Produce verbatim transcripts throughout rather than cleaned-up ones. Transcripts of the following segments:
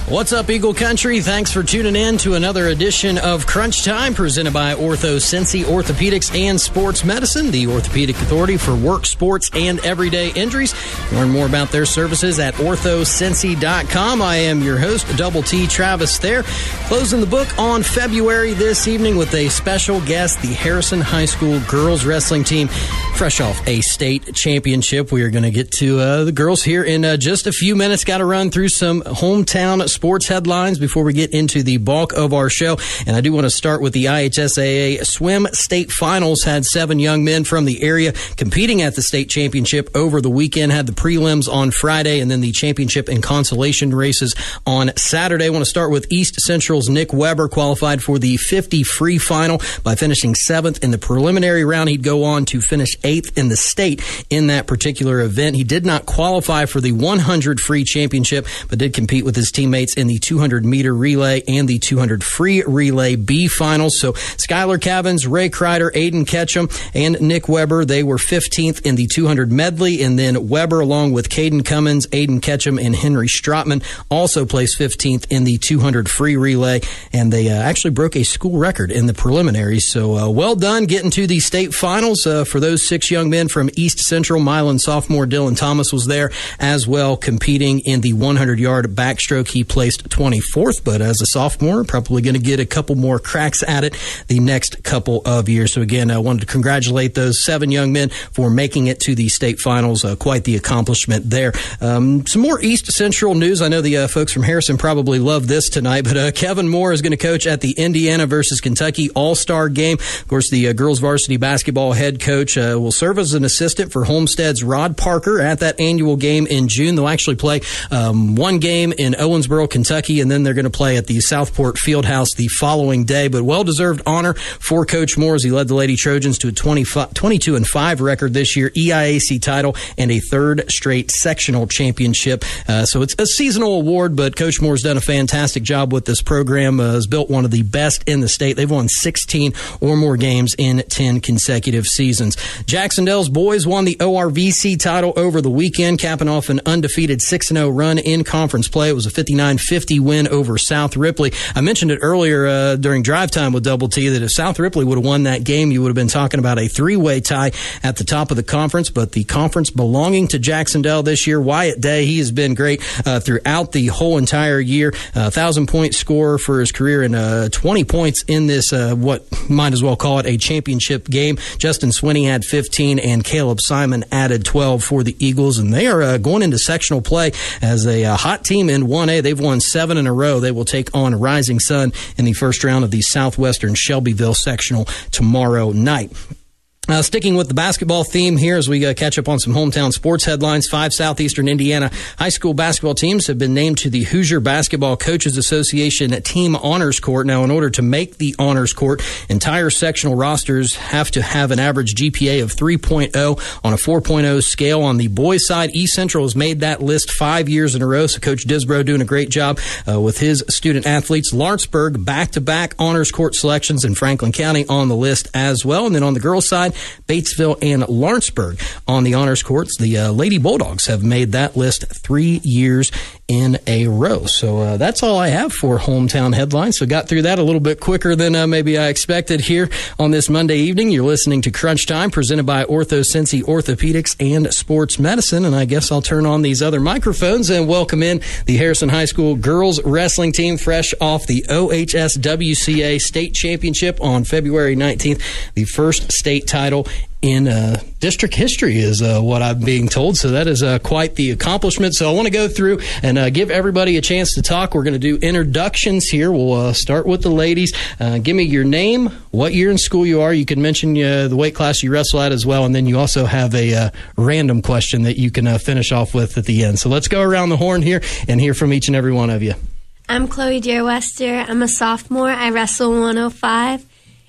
What's up, Eagle Country? Thanks for tuning in to another edition of Crunch Time, presented by Ortho Cincy Orthopedics and Sports Medicine, the orthopedic authority for work, sports, and everyday injuries. Learn more about their services at ortho cincy dot com. I am your host, Double T Travis Thayer. Closing the book on February this evening with a special guest, the Harrison High School girls wrestling team, fresh off a state championship. We are going to get to uh, the girls here in uh, just a few minutes. Got to run through some hometown sports headlines before we get into the bulk of our show. And I do want to start with the I H S A A Swim State Finals. Had seven young men from the area competing at the state championship over the weekend. Had the prelims on Friday and then the championship and consolation races on Saturday. I want to start with East Central's Nick Weber, qualified for the fifty free final by finishing seventh in the preliminary round. He'd go on to finish eighth in the state in that particular event. He did not qualify for the one hundred free championship, but did compete with his teammates in the two hundred meter relay and the two hundred free relay B finals. So Skylar Cavins, Ray Kreider, Aiden Ketchum, and Nick Weber, they were fifteenth in the two hundred medley, and then Weber, along with Caden Cummins, Aiden Ketchum, and Henry Strotman, also placed fifteenth in the two hundred free relay, and they uh, actually broke a school record in the preliminaries. So uh, well done getting to the state finals uh, for those six young men from East Central. Milan sophomore Dylan Thomas was there as well, competing in the one hundred yard backstroke. He placed twenty-fourth, but as a sophomore, probably going to get a couple more cracks at it the next couple of years. So again, I wanted to congratulate those seven young men for making it to the state finals. Uh, quite the accomplishment there. Um, some more East Central news. I know the uh, folks from Harrison probably love this tonight, but uh, Kevin Moore is going to coach at the Indiana versus Kentucky All-Star game. Of course, the uh, girls varsity basketball head coach uh, will serve as an assistant for Homestead's Rod Parker at that annual game in June. They'll actually play um, one game in Owensboro, Kentucky, and then they're going to play at the Southport Fieldhouse the following day. But well-deserved honor for Coach Moore as he led the Lady Trojans to a twenty-two and five record this year, E I A C title, and a third straight sectional championship. Uh, so it's a seasonal award, but Coach Moore's done a fantastic job with this program, uh, has built one of the best in the state. They've won sixteen or more games in ten consecutive seasons. Jacksonville's boys won the O R V C title over the weekend, capping off an undefeated six and oh run in conference play. It was a fifty-nine fifty win over South Ripley. I mentioned it earlier uh, during drive time with Double T that if South Ripley would have won that game, you would have been talking about a three-way tie at the top of the conference, but the conference belonging to Jacksonville this year, Wyatt Day, he has been great uh, throughout the whole entire year. A uh, thousand-point scorer for his career and uh, twenty points in this, uh, what might as well call it a championship game. Justin Swinney had fifteen, and Caleb Simon added twelve for the Eagles, and they are uh, going into sectional play as a uh, hot team in one A. They've won seven in a row. They will take on Rising Sun in the first round of the Southwestern Shelbyville sectional tomorrow night. Uh, sticking with the basketball theme here as we uh, catch up on some hometown sports headlines, five Southeastern Indiana high school basketball teams have been named to the Hoosier Basketball Coaches Association Team Honors Court. Now, in order to make the Honors Court, entire sectional rosters have to have an average G P A of three point oh on a four point oh scale. On the boys' side, East Central has made that list five years in a row, so Coach Disbro doing a great job uh, with his student athletes. Lawrenceburg, back-to-back Honors Court selections, in Franklin County on the list as well. And then on the girls' side, Batesville and Lawrenceburg on the honors courts. The uh, Lady Bulldogs have made that list three years in a row. So uh, that's all I have for hometown headlines. So got through that a little bit quicker than uh, maybe I expected here on this Monday evening. You're listening to Crunch Time, presented by Ortho Cincy Orthopedics and Sports Medicine. And I guess I'll turn on these other microphones and welcome in the Harrison High School girls wrestling team, fresh off the O H S W C A state championship on February nineteenth. The first state title in uh, district history is uh, what I'm being told. So that is uh, quite the accomplishment. So I want to go through and uh, give everybody a chance to talk. We're going to do introductions here. We'll uh, start with the ladies. Uh, give me your name, what year in school you are. You can mention uh, the weight class you wrestle at as well. And then you also have a uh, random question that you can uh, finish off with at the end. So let's go around the horn here and hear from each and every one of you. I'm Chloe Deerwester. I'm a sophomore. I wrestle one oh five.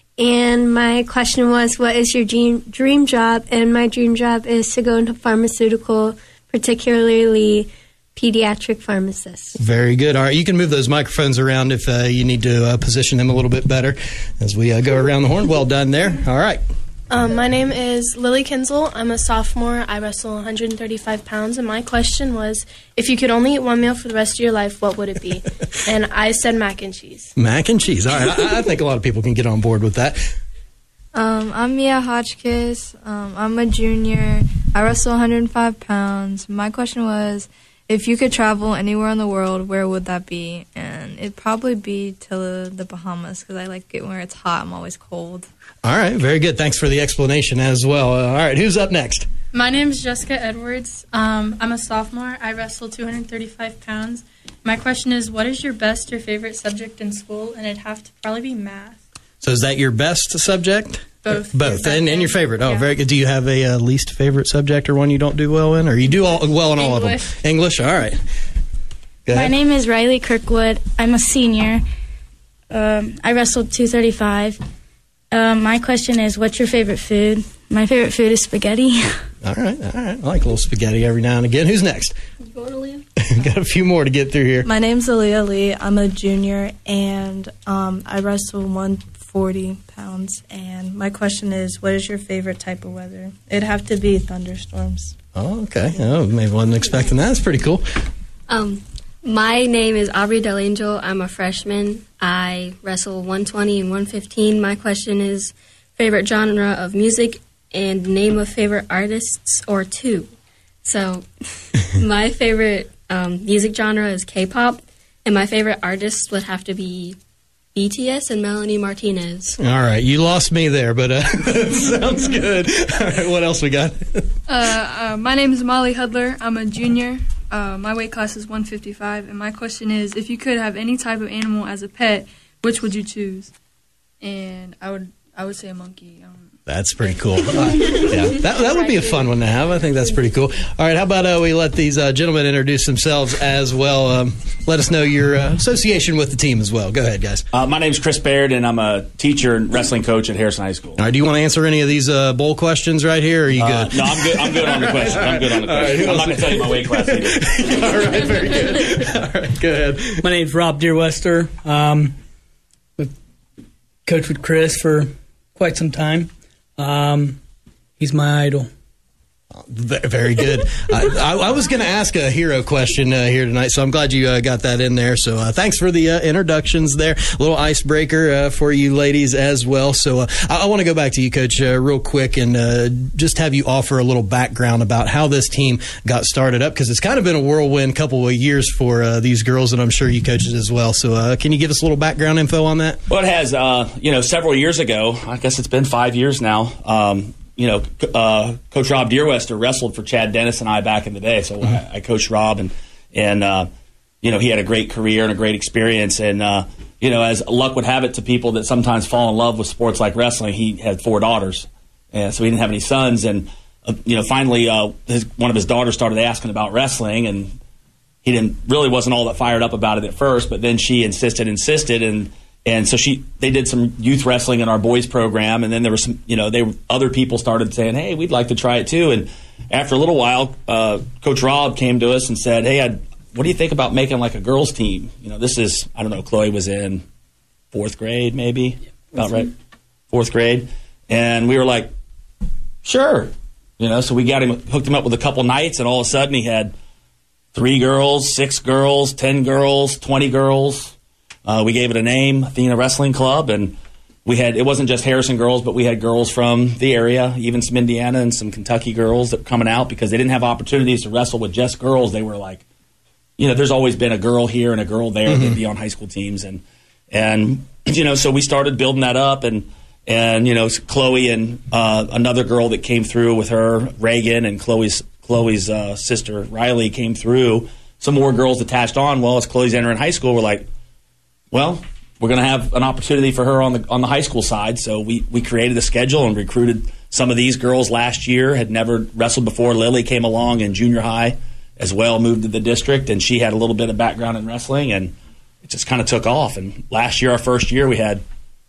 And my question was, what is your dream, dream job? And my dream job is to go into pharmaceutical, particularly pediatric pharmacist. Very good. All right, you can move those microphones around if uh, you need to uh, position them a little bit better as we uh, go around the horn. Well done there. All right. Um, my name is Lily Kinsel. I'm a sophomore. I wrestle one hundred thirty-five pounds, and my question was, if you could only eat one meal for the rest of your life, what would it be? And I said mac and cheese. Mac and cheese. All right. I, I think a lot of people can get on board with that. Um, I'm Mia Hotchkiss. Um, I'm a junior. I wrestle one hundred five pounds. My question was, if you could travel anywhere in the world, where would that be? And it'd probably be to the Bahamas because I like it where it's hot. I'm always cold. All right, very good. Thanks for the explanation as well. Uh, all right, who's up next? My name is Jessica Edwards. Um, I'm a sophomore. I wrestle two hundred thirty-five pounds. My question is, what is your best or favorite subject in school? And it'd have to probably be math. So is that your best subject? Both. Both, and, and your favorite. Oh, yeah. very good. Do you have a uh, least favorite subject or one you don't do well in? Or you do all, well in all English. of them? English, all right. Go My ahead. name is Riley Kirkwood. I'm a senior. Um, I wrestled two thirty-five. Um, my question is, what's your favorite food? My favorite food is spaghetti. All right, all right. I like a little spaghetti every now and again. Who's next? Got a few more to get through here. My name's Aaliyah Lee. I'm a junior, and um, I wrestle one forty pounds. And my question is, what is your favorite type of weather? It'd have to be thunderstorms. Oh, okay. Oh, maybe wasn't expecting that. That's pretty cool. Um, my name is Aubrey Delangel. I'm a freshman. I wrestle one twenty and one fifteen. My question is favorite genre of music and name of favorite artists or two. So my favorite um, music genre is K-pop, and my favorite artists would have to be B T S and Melanie Martinez. All right. You lost me there, but uh, sounds good. All right. What else we got? Uh, uh, my name is Molly Hudler. I'm a junior. Uh, my weight class is one fifty-five, and my question is, if you could have any type of animal as a pet, which would you choose? And I would, I would say a monkey. Um, That's pretty cool. Uh, yeah, that, that would be a fun one to have. I think that's pretty cool. All right, how about uh, we let these uh, gentlemen introduce themselves as well. Um, let us know your uh, association with the team as well. Go ahead, guys. Uh, my name's Chris Baird, and I'm a teacher and wrestling coach at Harrison High School. All right, do you want to answer any of these uh, bowl questions right here, or are you good? Uh, no, I'm good. I'm good on the question. I'm good on the question. Right, I'm not going to tell you my weight class either. All right, very good. All right, go ahead. My name's Rob Deerwester. Um, I've coached with Chris for quite some time. Um, he's my idol. Very good. uh, I, I was going to ask a hero question uh, here tonight, so I'm glad you uh, got that in there. So uh, thanks for the uh, introductions there. A little icebreaker uh, for you ladies as well. So uh, I, I want to go back to you, Coach, uh, real quick and uh, just have you offer a little background about how this team got started up, because it's kind of been a whirlwind couple of years for uh, these girls, and I'm sure you coaches as well. So uh, can you give us a little background info on that? Well, it has, uh, you know, several years ago, I guess it's been five years now, um, you know, uh, Coach Rob Deerwester wrestled for Chad Dennis and I back in the day. So mm-hmm. I, I coached Rob, and, and uh, you know, he had a great career and a great experience. And, uh, you know, as luck would have it to people that sometimes fall in love with sports like wrestling, he had four daughters. And so he didn't have any sons. And, uh, you know, finally uh, his, one of his daughters started asking about wrestling, and he didn't really wasn't all that fired up about it at first. But then she insisted, insisted, and And so she, they did some youth wrestling in our boys program, and then there were some, you know, they were, other people started saying, "Hey, we'd like to try it too." And after a little while, uh, Coach Rob came to us and said, "Hey, I'd, what do you think about making like a girls team?" You know, this is, I don't know, Chloe was in fourth grade, maybe, yeah, about right, fourth grade, and we were like, "Sure," you know. So we got him, hooked him up with a couple nights, and all of a sudden he had three girls, six girls, ten girls, twenty girls. Uh, we gave it a name, Athena Wrestling Club, and we had, it wasn't just Harrison girls, but we had girls from the area, even some Indiana and some Kentucky girls that were coming out because they didn't have opportunities to wrestle with just girls. They were like, you know, there's always been a girl here and a girl there. Mm-hmm. They'd be on high school teams. And, and you know, so we started building that up, and, and you know, Chloe and uh, another girl that came through with her, Reagan, and Chloe's, Chloe's uh, sister, Riley, came through. Some more girls attached on. Well, as Chloe's entering high school, we're like, well, we're going to have an opportunity for her on the on the high school side. So we, we created a schedule and recruited some of these girls last year, had never wrestled before. Lily came along in junior high as well, moved to the district, and she had a little bit of background in wrestling, and it just kind of took off. And last year, our first year, we had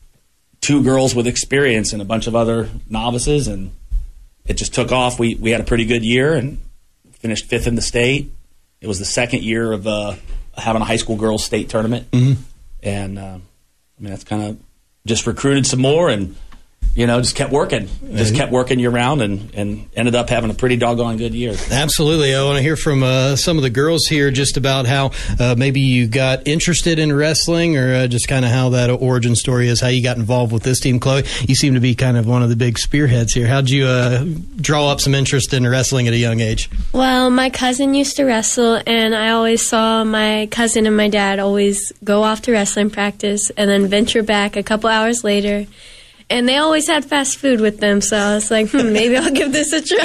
two girls with experience and a bunch of other novices, and it just took off. We, we had a pretty good year and finished fifth in the state. It was the second year of uh, having a high school girls state tournament. Mm-hmm. And, uh, I mean, that's kind of just recruited some more. And, you know, just kept working, just kept working year round, and, and ended up having a pretty doggone good year. Absolutely. I want to hear from uh, some of the girls here just about how uh, maybe you got interested in wrestling, or uh, just kind of how that origin story is, how you got involved with this team. Chloe, you seem to be kind of one of the big spearheads here. How'd you uh, draw up some interest in wrestling at a young age? Well, my cousin used to wrestle, and I always saw my cousin and my dad always go off to wrestling practice and then venture back a couple hours later. And they always had fast food with them, so I was like, hmm, maybe I'll give this a try.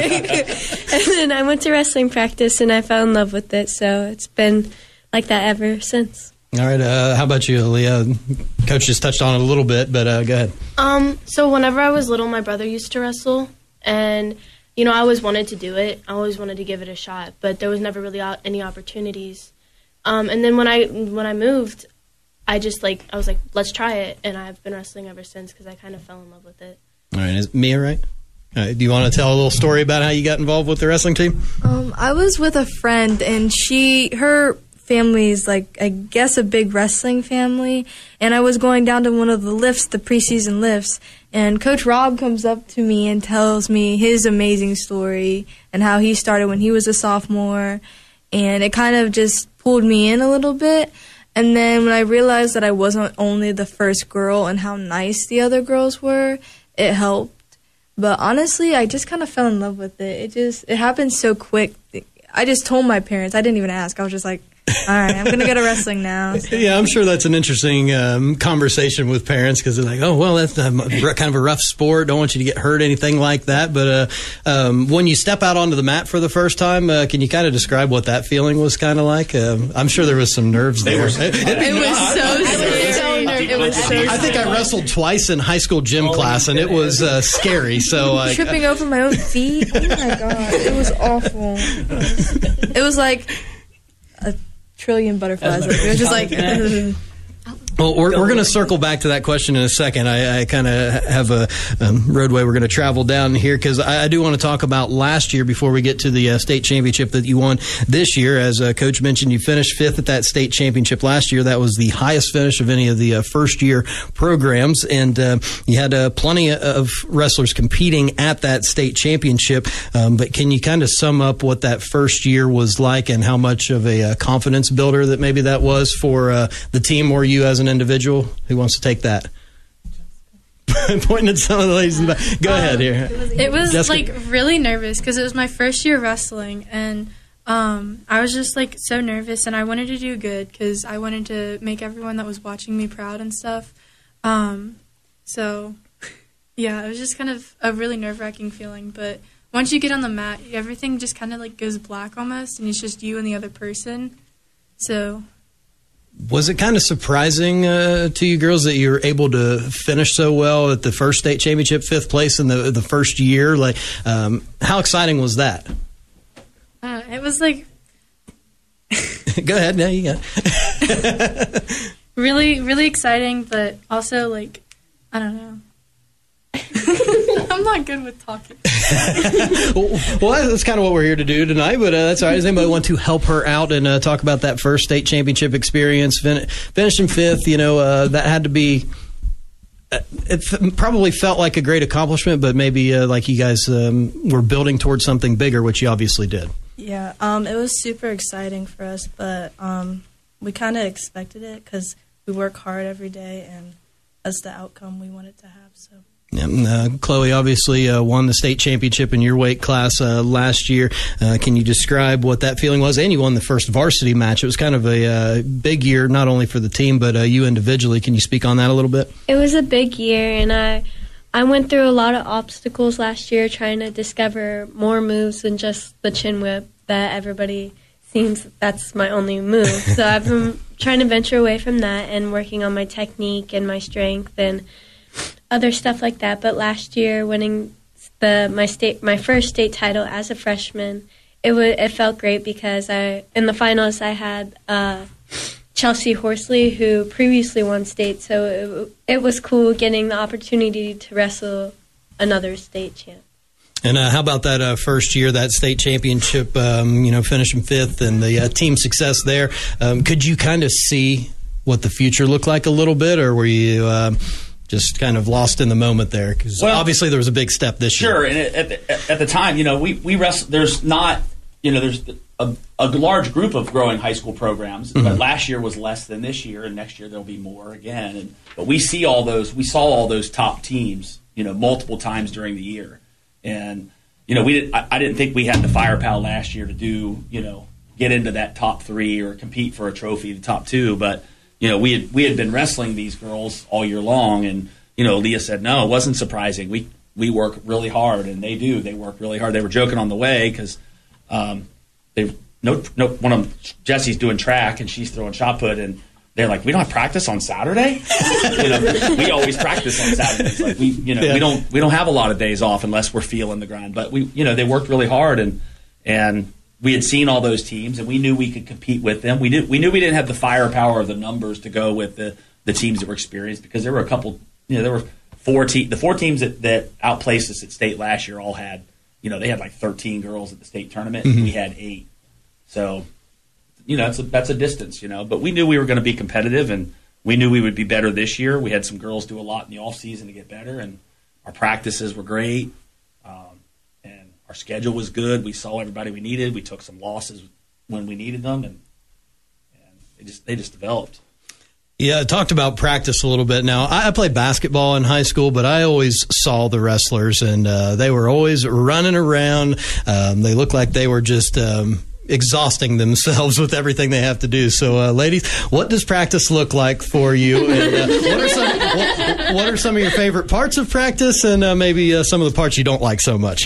And then I went to wrestling practice, and I fell in love with it, so it's been like that ever since. All right, uh, how about you, Leah? Coach just touched on it a little bit, but uh, go ahead. Um, so whenever I was little, my brother used to wrestle, and, you know, I always wanted to do it. I always wanted to give it a shot, but there was never really any opportunities. Um, and then when I when I moved, I just, like, I was like, let's try it, and I've been wrestling ever since because I kind of fell in love with it. All right, is Mia right? All right, do you want to tell a little story about how you got involved with the wrestling team? Um, I was with a friend, and she, her family is, like, I guess a big wrestling family, and I was going down to one of the lifts, the preseason lifts, and Coach Rob comes up to me and tells me his amazing story and how he started when he was a sophomore, and it kind of just pulled me in a little bit. And then when I realized that I wasn't only the first girl and how nice the other girls were, it helped. But honestly, I just kind of fell in love with it. It just, it happened so quick. I just told my parents. I didn't even ask. I was just like, all right, I'm going to go to wrestling now. So. Yeah, I'm sure that's an interesting um, conversation with parents, because they're like, oh, well, that's um, kind of a rough sport. Don't want you to get hurt, anything like that. But uh, um, when you step out onto the mat for the first time, uh, can you kind of describe what that feeling was kind of like? Um, I'm sure there was some nerves there. It, it, it was so scary. It was so scary. I think I wrestled twice in high school gym oh, class, and it was uh, scary. So I, Tripping over my own feet. Oh, my God. It was awful. It was, it was like a trillion butterflies. It was just like... Well, we're, we're going to circle back to that question in a second. I, I kind of have a um, roadway we're going to travel down here, because I, I do want to talk about last year before we get to the uh, state championship that you won this year. As uh, Coach mentioned, you finished fifth at that state championship last year. That was the highest finish of any of the uh, first-year programs, and uh, you had uh, plenty of wrestlers competing at that state championship. Um, but can you kind of sum up what that first year was like, and how much of a uh, confidence builder that maybe that was for uh, the team or you as an individual? Who wants to take that? Pointing at some of the ladies in the back. Go um, ahead here. It was Jessica. like really nervous because it was my first year wrestling, and um, I was just like so nervous, and I wanted to do good because I wanted to make everyone that was watching me proud and stuff. Um, so yeah, it was just kind of a really nerve-wracking feeling. But once you get on the mat, everything just kind of like goes black almost, and it's just you and the other person. So. Was it kind of surprising uh, to you girls that you were able to finish so well at the first state championship, fifth place in the the first year? Like, um, how exciting was that? Uh, it was like. Go ahead, now you got it. really, really exciting, but also like, I don't know. I'm not good with talking. Well, that's kind of what we're here to do tonight, but uh, that's all right. Does anybody want to help her out and uh, talk about that first state championship experience? Fin- finishing fifth, you know, uh, that had to be, uh, it f- probably felt like a great accomplishment, but maybe uh, like you guys um, were building towards something bigger, which you obviously did. Yeah, um, it was super exciting for us, but um, we kind of expected it because we work hard every day, and that's the outcome we wanted to have, so. Yeah, uh, Chloe obviously uh, won the state championship in your weight class uh, last year. Uh, can you describe what that feeling was? And you won the first varsity match. It was kind of a uh, big year, not only for the team, but uh, you individually. Can you speak on that a little bit? It was a big year, and I, I went through a lot of obstacles last year trying to discover more moves than just the chin whip that everybody seems that's my only move. So I've been trying to venture away from that and working on my technique and my strength and other stuff like that. But last year, winning the my state my first state title as a freshman, it w- it felt great because I in the finals I had uh, Chelsea Horsley, who previously won state, so it, it was cool getting the opportunity to wrestle another state champ. And uh, how about that uh, first year, that state championship, um, you know, finishing fifth and the uh, team success there? Um, could you kind of see what the future looked like a little bit, or were you uh, just kind of lost in the moment there? Because Well, obviously there was a big step this Sure, year. and at the, at the time, you know, we we wrestle. There's not, you know, there's a, a large group of growing high school programs, Mhm. but last year was less than this year, and next year there'll be more again. And but we see all those, we saw all those top teams, you know, multiple times during the year, and you know, we did, I, I didn't think we had the firepower last year to do, you know, get into that top three or compete for a trophy, the top two, but you know, we had we had been wrestling these girls all year long, and you know, Leah said no, it wasn't surprising. We we work really hard, and they do. They work really hard. They were joking on the way because um, they no no one of them, Jessie's doing track and she's throwing shot put, and they're like, we don't have practice on Saturday. You know, we always practice on Saturdays. Like we you know Yeah. we don't we don't have a lot of days off unless we're feeling the grind. But we you know they worked really hard, and and we had seen all those teams, and we knew we could compete with them. We did we knew we didn't have the firepower or the numbers to go with the the teams that were experienced, because there were a couple. You know, there were four te- the four teams that, that outplaced us at state last year all had, you know, they had like thirteen girls at the state tournament. Mhm. And we had eight. So, you know, that's a, that's a distance, you know. But we knew we were going to be competitive, and we knew we would be better this year. We had some girls do a lot in the off season to get better, and our practices were great, um, and our schedule was good. We saw everybody we needed. We took some losses when we needed them, and, and they just they just developed. Yeah, I talked about practice a little bit. Now, I I played basketball in high school, but I always saw the wrestlers, and uh, they were always running around. Um, they looked like they were just um, exhausting themselves with everything they have to do. So, uh, ladies, what does practice look like for you? And, uh, what, are some, what, what are some of your favorite parts of practice, and uh, maybe uh, some of the parts you don't like so much?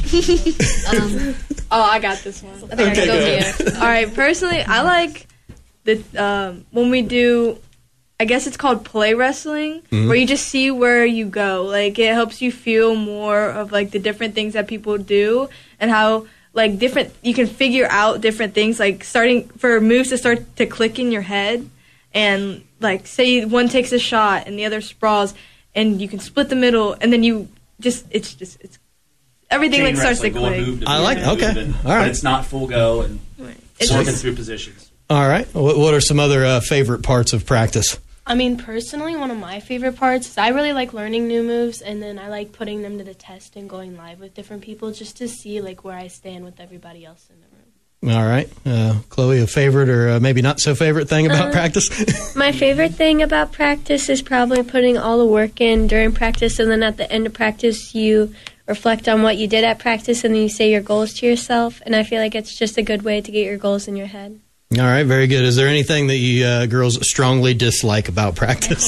um, oh, I got this one. I think Okay, I can go go ahead. here. All right, personally, I like the um, when we do. I guess it's called play wrestling, Mhm. where you just see where you go. Like, it helps you feel more of, like, the different things that people do and how, like, different, you can figure out different things, like, starting, for moves to start to click in your head. And, like, say one takes a shot and the other sprawls, and you can split the middle, and then you just, it's just, it's, everything, Chain like, starts to wrestling, going click. move to I move like- to move, okay. and- All right. But it's not full go and It's working just- through positions. All right. What, what are some other uh, favorite parts of practice? I mean, personally, one of my favorite parts is I really like learning new moves, and then I like putting them to the test and going live with different people just to see like where I stand with everybody else in the room. All right. Uh, Chloe, a favorite or uh, maybe not so favorite thing about Uh, practice? My favorite thing about practice is probably putting all the work in during practice, and then at the end of practice, you reflect on what you did at practice, and then you say your goals to yourself. And I feel like it's just a good way to get your goals in your head. All right, very good. Is there anything that you uh, girls strongly dislike about practice?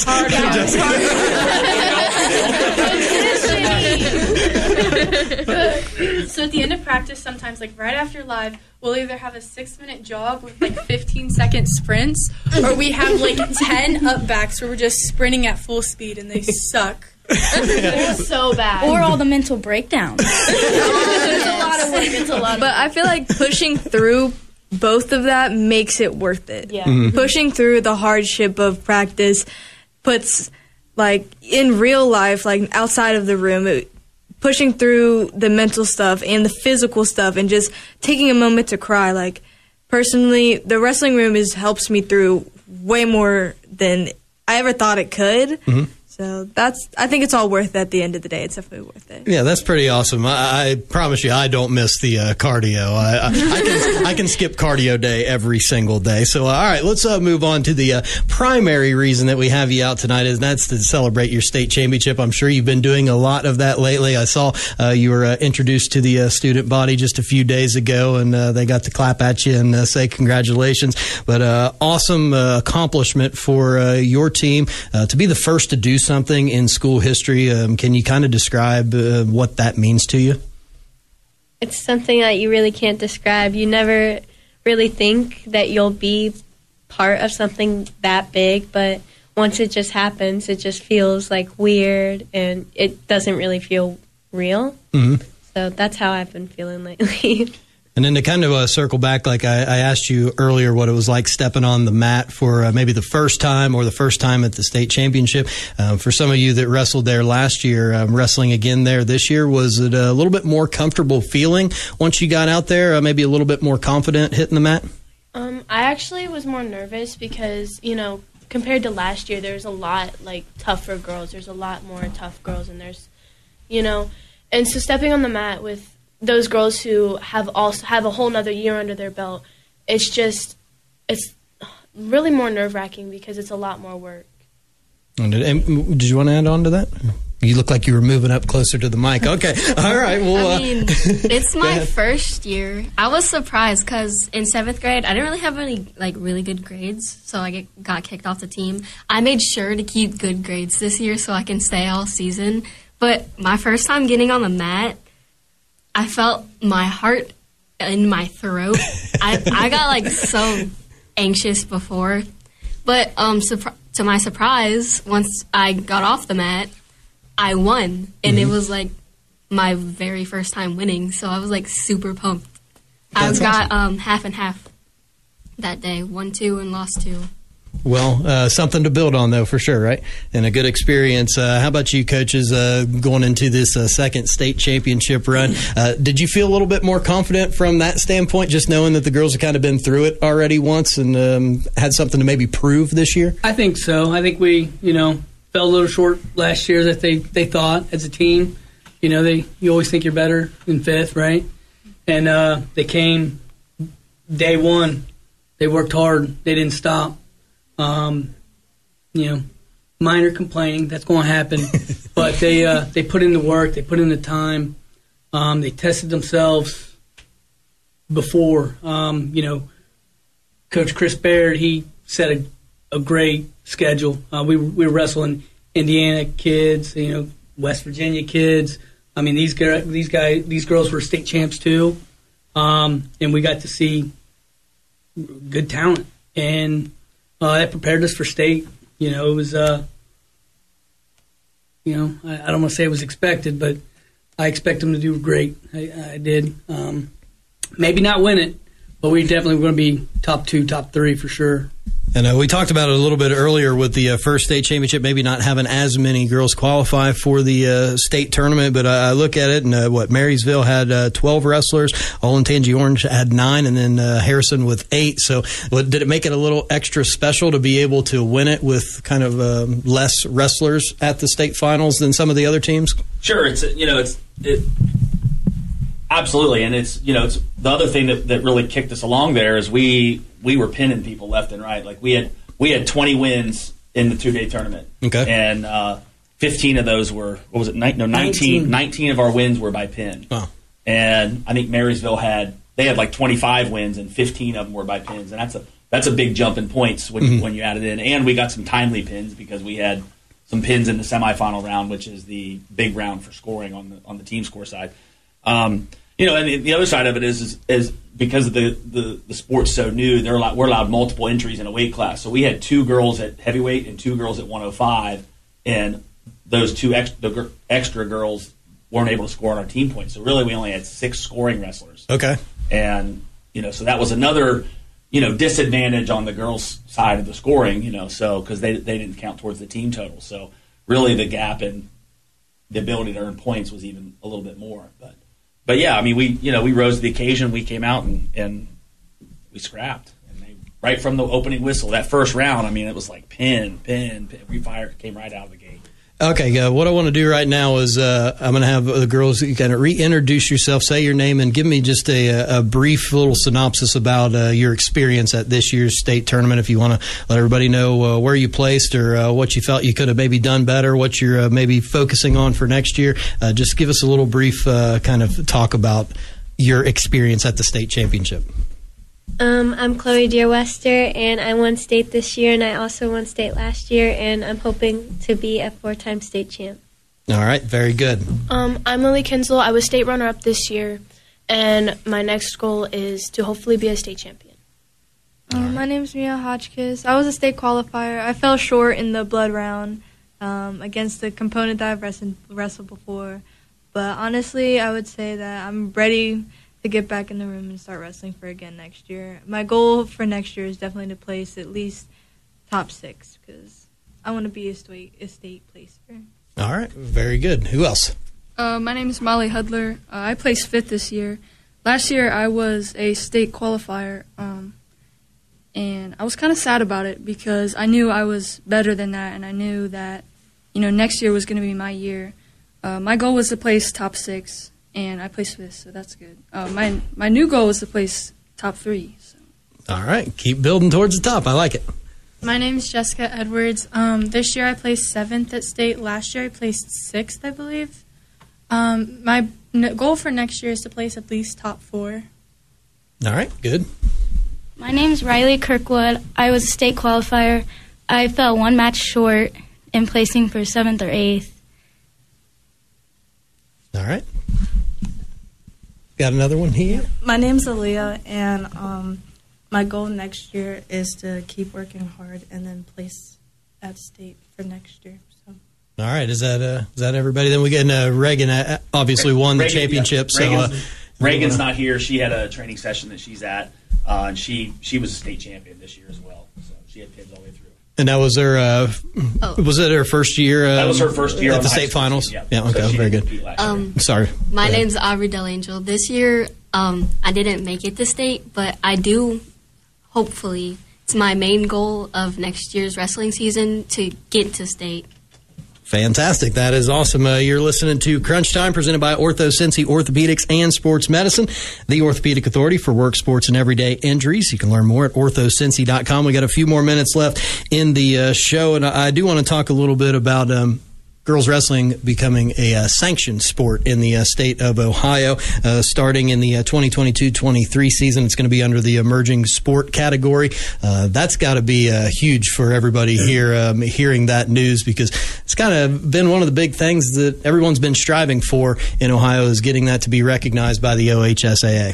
So at the end of practice, sometimes, like right after live, we'll either have a six-minute jog with like fifteen-second sprints, or we have like ten up-backs where we're just sprinting at full speed, and they suck. It's so bad. Or all the mental breakdowns. It's a lot of work. It's a lot. But I feel like pushing through both of that makes it worth it. Yeah. Mhm. Pushing through the hardship of practice puts, like, in real life, like outside of the room, it, pushing through the mental stuff and the physical stuff, and just taking a moment to cry. Like, personally, the wrestling room is helps me through way more than I ever thought it could. Mhm. So that's, I think it's all worth it at the end of the day. It's definitely worth it. Yeah, that's pretty awesome. I, I promise you, I don't miss the uh, cardio. I, I, I, can, I can skip cardio day every single day. So, uh, all right, let's uh, move on to the uh, primary reason that we have you out tonight, and that's to celebrate your state championship. I'm sure you've been doing a lot of that lately. I saw uh, you were uh, introduced to the uh, student body just a few days ago, and uh, they got to clap at you and uh, say congratulations. But uh, awesome uh, accomplishment for uh, your team uh, to be the first to do something in school history. Um, can you kind of describe uh, what that means to you? It's something that you really can't describe. You never really think that you'll be part of something that big, but once it just happens, it just feels like weird, and it doesn't really feel real. Mm-hmm. So that's how I've been feeling lately. And then to kind of uh, circle back, like I, I asked you earlier what it was like stepping on the mat for uh, maybe the first time or the first time at the state championship. Uh, for some of you that wrestled there last year, um, wrestling again there this year, was it a little bit more comfortable feeling once you got out there, uh, maybe a little bit more confident hitting the mat? Um, I actually was more nervous because, you know, compared to last year, there's a lot like tougher girls. There's a lot more tough girls, and there's, you know, and so stepping on the mat with those girls who have also have a whole nother year under their belt, it's just it's really more nerve wracking because it's a lot more work. And did, and did you want to add on to that? You look like you were moving up closer to the mic. Okay. All right. Well, I mean, uh, it's my first year. I was surprised because in seventh grade, I didn't really have any like really good grades, so I get, got kicked off the team. I made sure to keep good grades this year so I can stay all season. But my first time getting on the mat, I felt my heart in my throat. I I got like so anxious before, but um, surpri- to my surprise, once I got off the mat, I won, and mm-hmm. it was like my very first time winning, so I was like super pumped. That's I got awesome. um, half and half that day, won two and lost two. Well, uh, something to build on, though, for sure, right? And a good experience. Uh, how about you, coaches, uh, going into this uh, second state championship run? Uh, did you feel a little bit more confident from that standpoint, just knowing that the girls have kind of been through it already once and um, had something to maybe prove this year? I think so. I think we, you know, fell a little short last year that they, they thought as a team. You know, they you always think you're better in fifth, right? And uh, they came day one. They worked hard. They didn't stop. Um, you know, minor complaining, that's going to happen. But they uh, they put in the work. They put in the time. Um, they tested themselves before. Um, you know, Coach Chris Baird, he set a, a great schedule. Uh, we we were wrestling Indiana kids, you know, West Virginia kids. I mean, these guys, these guys, these girls were state champs too, um, and we got to see good talent, and uh, that prepared us for state. You know, it was, uh, you know, I, I don't want to say it was expected, but I expect them to do great. I, I did. Um, maybe not win it, but we definitely were going to be top two, top three for sure. And uh, we talked about it a little bit earlier with the uh, first state championship, maybe not having as many girls qualify for the uh, state tournament. But uh, I look at it, and uh, what Marysville had uh, twelve wrestlers, Olentangy Orange had nine, and then uh, Harrison with eight. So what, did it make it a little extra special to be able to win it with kind of um, less wrestlers at the state finals than some of the other teams? Sure, it's you know it's it, absolutely, and it's you know it's the other thing that, that really kicked us along there is we. we were pinning people left and right. Like we had we had twenty wins in the two-day tournament. Okay. And uh, fifteen of those were, what was it, no, nineteen, nineteen of our wins were by pin. Oh. And I think Marysville had, they had like twenty-five wins and fifteen of them were by pins. And that's a that's a big jump in points when, mm-hmm. when you add it in. And we got some timely pins because we had some pins in the semifinal round, which is the big round for scoring on the on the team score side. Um, you know, and the other side of it is is, is because the, the, the sport's so new, they're allowed, we're allowed multiple entries in a weight class. So we had two girls at heavyweight and two girls at one oh five, and those two extra, extra girls weren't able to score on our team points. So really, we only had six scoring wrestlers. Okay. And you know, so that was another you know disadvantage on the girls' side of the scoring. You know, so because they they didn't count towards the team total. So really, the gap in the ability to earn points was even a little bit more, but. But yeah, I mean, we you know we rose to the occasion. We came out and, and we scrapped, and they, right from the opening whistle, that first round. I mean, it was like pin, pin, pin. We fired, came right out of the gate. Okay, uh, what I want to do right now is uh, I'm going to have the girls kind of reintroduce yourself, say your name, and give me just a, a brief little synopsis about uh, your experience at this year's state tournament. If you want to let everybody know uh, where you placed or uh, what you felt you could have maybe done better, what you're uh, maybe focusing on for next year, uh, just give us a little brief uh, kind of talk about your experience at the state championship. Um, I'm Chloe Deerwester, and I won state this year, and I also won state last year, and I'm hoping to be a four-time state champ. All right, very good. Um, I'm Lily Kinsel. I was state runner-up this year, and my next goal is to hopefully be a state champion. Um, my name's Mia Hotchkiss. I was a state qualifier. I fell short in the blood round um, against the component that I've wrestled, wrestled before, but honestly, I would say that I'm ready to get back in the room and start wrestling for again next year. My goal for next year is definitely to place at least top six because I want to be a state, a state placer. All right, very good. Who else? Uh, my name is Molly Hudler. Uh, I placed fifth this year. Last year I was a state qualifier, um, And I was kind of sad about it because I knew I was better than that, and I knew that, you know, next year was going to be my year. Uh, my goal was to place top six, and I placed fifth, so that's good. Uh, my my new goal was to place top three. So. All right, keep building towards the top. I like it. My name is Jessica Edwards. Um, this year I placed seventh at state. Last year I placed sixth, I believe. Um, my n- goal for next year is to place at least top four. All right, good. My name is Riley Kirkwood. I was a state qualifier. I fell one match short in placing for seventh or eighth. All right. Got another one here? My name's Aaliyah, and um, my goal next year is to keep working hard and then place at state for next year. So. All right. Is that uh, is that everybody? Then we get uh, Reagan. Uh, obviously won the Reagan, championship. Yeah. So Reagan's, uh, Reagan's not here. She had a training session that she's at, uh, and she she was a state champion this year as well. So she had pins all the way through. And that was her. Uh, Oh. Was it her first year? Um, That was her first year at on the the state high school finals. team, Yeah. yeah. So Okay. she Very didn't good. compete last Um, Sorry. My Go ahead. name's Aubrey Delangel. This year, um, I didn't make it to state, but I do, hopefully, it's my main goal of next year's wrestling season to get to state. Fantastic. That is awesome. Uh, you're listening to Crunch Time, presented by Ortho Cincy Orthopedics and Sports Medicine, the orthopedic authority for work, sports, and everyday injuries. You can learn more at ortho cincy dot com. We got a few more minutes left in the uh, show, and I, I do want to talk a little bit about um, girls wrestling becoming a uh, sanctioned sport in the uh, state of Ohio. Uh, starting in the uh, twenty twenty-two twenty-three season, it's going to be under the emerging sport category. Uh, that's got to be uh, huge for everybody here, um, hearing that news, because it's kind of been one of the big things that everyone's been striving for in Ohio, is getting that to be recognized by the O H S A A.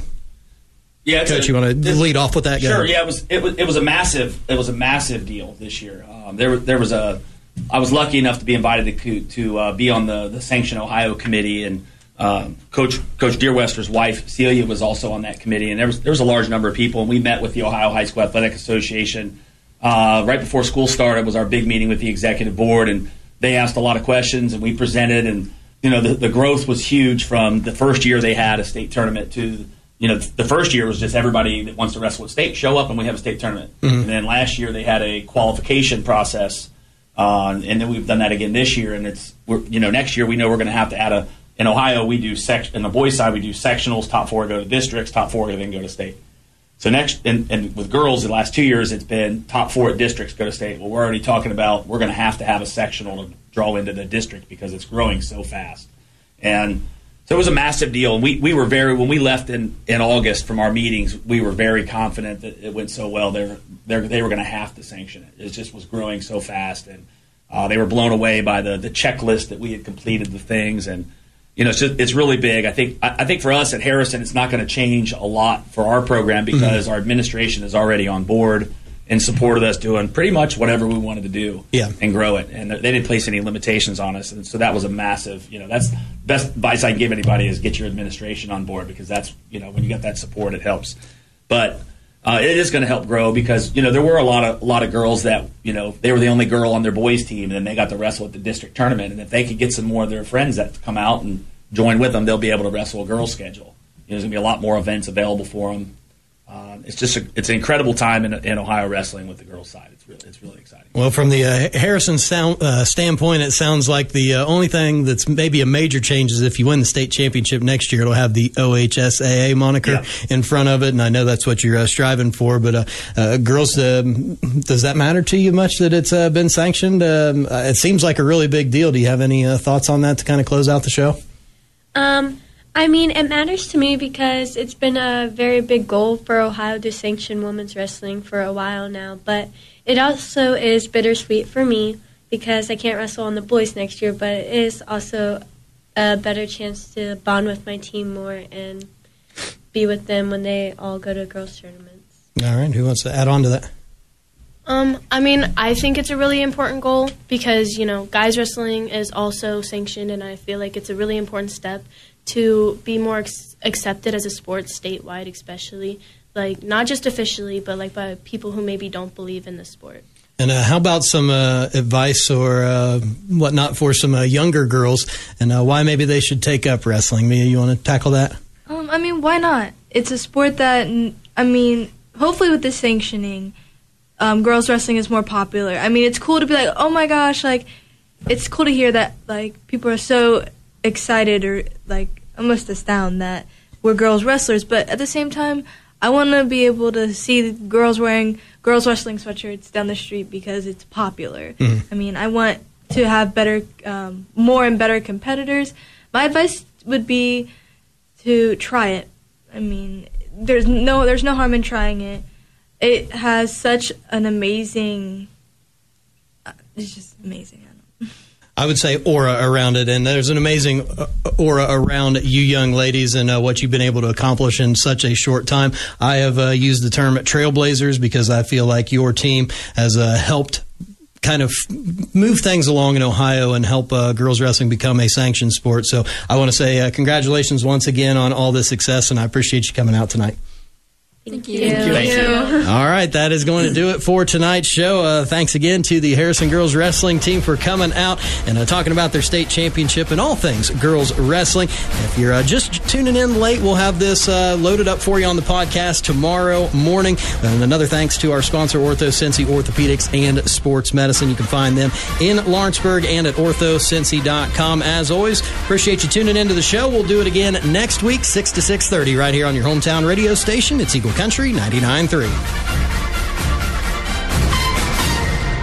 Yeah, Coach, a, you want to lead off with that? Go Sure. ahead. Yeah, it was it was it was a massive it was a massive deal this year. Um, there there was a I was lucky enough to be invited to to uh, be on the the Sanction Ohio committee, and uh, Coach Coach Deerwester's wife Celia was also on that committee, and there was there was a large number of people, and we met with the Ohio High School Athletic Association uh, right before school started. Was our big meeting with the executive board, and they asked a lot of questions, and we presented, and you know the, the growth was huge from the first year they had a state tournament to. You know, the first year was just everybody that wants to wrestle at state, show up and we have a state tournament. Mm-hmm. And then last year they had a qualification process, uh, and then we've done that again this year. And it's, we're, you know, next year we know we're going to have to add a, in Ohio we do, sec, in the boys side we do sectionals, top four go to districts, top four then go to state. So next, and, and with girls, the last two years it's been top four at districts go to state. Well, we're already talking about we're going to have to have a sectional to draw into the district because it's growing so fast. And so it was a massive deal, and we, we were very when we left in, in August from our meetings, we were very confident that it went so well. They were they were going to have to sanction it. It just was growing so fast, and uh, they were blown away by the, the checklist that we had completed the things, and you know it's just, it's really big. I think I, I think for us at Harrison, it's not going to change a lot for our program because mm-hmm. our administration is already on board and supported us doing pretty much whatever we wanted to do yeah. and grow it. And they didn't place any limitations on us. And so that was a massive, you know, that's the best advice I can give anybody is get your administration on board because that's, you know, when you get that support, it helps. But uh, it is going to help grow because, you know, there were a lot of a lot of girls that, you know, they were the only girl on their boys team and then they got to wrestle at the district tournament. And if they could get some more of their friends that come out and join with them, they'll be able to wrestle a girls schedule. You know, there's going to be a lot more events available for them. Uh, it's just a, it's an incredible time in, in Ohio wrestling with the girls' side. It's really it's really exciting. Well, from the uh, Harrison sound, uh, standpoint, it sounds like the uh, only thing that's maybe a major change is if you win the state championship next year, it'll have the O H S A A moniker yeah. in front of it, and I know that's what you're uh, striving for. But uh, uh, girls, uh, does that matter to you much that it's uh, been sanctioned? Um, it seems like a really big deal. Do you have any uh, thoughts on that to kind of close out the show? Um. I mean, it matters to me because it's been a very big goal for Ohio to sanction women's wrestling for a while now. But it also is bittersweet for me because I can't wrestle on the boys next year, but it is also a better chance to bond with my team more and be with them when they all go to girls' tournaments. All right. Who wants to add on to that? Um, I mean, I think it's a really important goal because, you know, guys wrestling is also sanctioned, and I feel like it's a really important step to be more ex- accepted as a sport statewide, especially, like, not just officially, but, like, by people who maybe don't believe in the sport. And uh, how about some uh, advice or uh, whatnot for some uh, younger girls and uh, why maybe they should take up wrestling? Mia, you want to tackle that? Um, I mean, why not? It's a sport that, I mean, hopefully with the sanctioning, um, girls wrestling is more popular. I mean, it's cool to be like, oh my gosh, like, it's cool to hear that, like, people are so excited or, like, almost astounded that we're girls wrestlers. But at the same time, I want to be able to see girls wearing girls wrestling sweatshirts down the street because it's popular. Mm-hmm. I mean, I want to have better, um, more and better competitors. My advice would be to try it. I mean, there's no there's no harm in trying it. It has such an amazing, uh, it's just amazing. I don't know. I would say aura around it, and there's an amazing aura around you young ladies and uh, what you've been able to accomplish in such a short time. I have uh, used the term trailblazers because I feel like your team has uh, helped kind of move things along in Ohio and help uh, girls wrestling become a sanctioned sport. So I want to say uh, congratulations once again on all this success, and I appreciate you coming out tonight. Thank you. Thank you. Thank you. All right, that is going to do it for tonight's show. Uh, thanks again to the Harrison girls wrestling team for coming out and uh, talking about their state championship and all things girls wrestling. If you're uh, just tuning in late, we'll have this uh, loaded up for you on the podcast tomorrow morning. And another thanks to our sponsor, OrthoCincy Orthopedics and Sports Medicine. You can find them in Lawrenceburg and at ortho cincy dot com. As always, appreciate you tuning into the show. We'll do it again next week, six to six thirty, right here on your hometown radio station. It's Eagle Country ninety-nine point three.